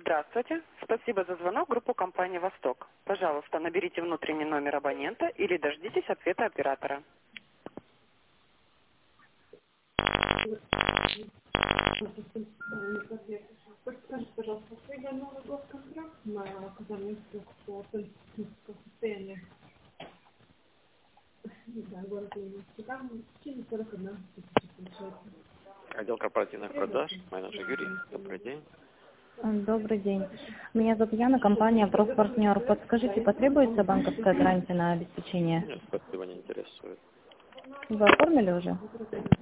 Здравствуйте. Спасибо за звонок в группу компании «Восток». Пожалуйста, наберите внутренний номер абонента или дождитесь ответа оператора. Подскажите, пожалуйста, я новый госконтракт на оказание услуг по политическому состоянию. Да, город Ленинский. Там в течение 41 тысячи получается. Отдел корпоративных продаж, менеджер Юрий. Добрый день. Добрый день. Меня зовут Яна, компания «Профпартнер». Подскажите, потребуется банковская гарантия на обеспечение? Нет, спасибо, не интересует. Вы оформили уже?